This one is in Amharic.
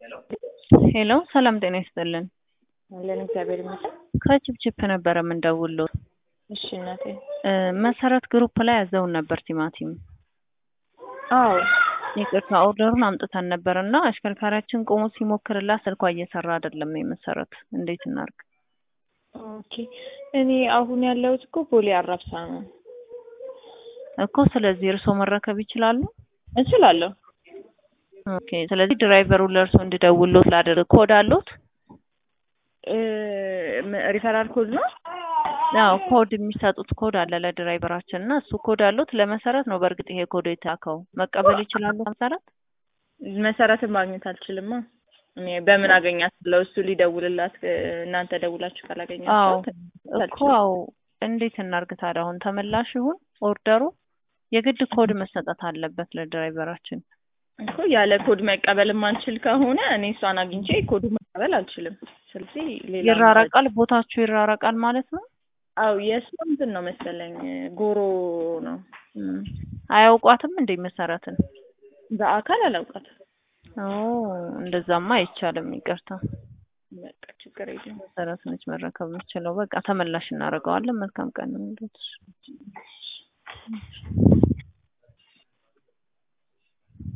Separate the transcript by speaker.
Speaker 1: ሄሎ ሰላም ጤና ይስጥልን።
Speaker 2: አለን እግዚአብሔር ይመስገን።
Speaker 1: ከችፕችፕ ነበር የምንደውለው።
Speaker 2: እሺ እናቴ።
Speaker 1: መሰረት ግሩፕ ላይ ያዘውን ነበር ቲማቲም።
Speaker 2: አዎ
Speaker 1: ይቅርታ ኦርደሩን አምጥተን ነበርና አሽከርካሪያችን ቆሞ ሲሞክርላት ስልኳ እየሰራ አይደለም። መሰረት እንዴት እናርግ?
Speaker 2: ኦኬ እኔ አሁን ያለሁት እኮ ቦሌ አራብሳ ነው
Speaker 1: እኮ። ስለዚህ እርሶ መረከብ ይችላሉ?
Speaker 2: እችላለሁ።
Speaker 1: ኦኬ ስለዚህ ድራይቨሩ ለእርሶ እንዲደውልሎት ላድርግ። ኮድ አሉት?
Speaker 2: ሪፈራል ኮድ ነው?
Speaker 1: አዎ ኮድ የሚሰጡት ኮድ አለ ለድራይቨራችን እና እሱ ኮድ አሉት። ለመሰረት ነው በእርግጥ ይሄ ኮድ የታከው። መቀበል ይችላሉ? መሰረት
Speaker 2: መሰረትን ማግኘት አልችልማ። እኔ በምን አገኛታለሁ? እሱ ሊደውልላት እናንተ ደውላችሁ ካላገኛችኋት
Speaker 1: እኮ አዎ። እንዴት እናርግ ታዲያ? አሁን ተመላሽ ይሁን ኦርደሩ? የግድ ኮድ መሰጠት አለበት ለድራይቨራችን
Speaker 2: እኮ። ያለ ኮድ መቀበል ማንችል ከሆነ እኔ እሷን አግኝቼ ኮዱ መቀበል አልችልም። ስለዚህ ሌላ
Speaker 1: ይራራቃል፣ ቦታችሁ ይራራቃል ማለት ነው።
Speaker 2: አው የእሱ እንትን ነው መሰለኝ ጎሮ ነው።
Speaker 1: አያውቋትም እንዴ መሰረትን?
Speaker 2: በአካል አላውቃትም።
Speaker 1: እንደዛማ አይቻልም። ይቅርታ
Speaker 2: በቃ ችግር የለም።
Speaker 1: መሰረት ነች መረከብ የምችለው። በቃ ተመላሽ እናደርገዋለን። መልካም ቀን ነው።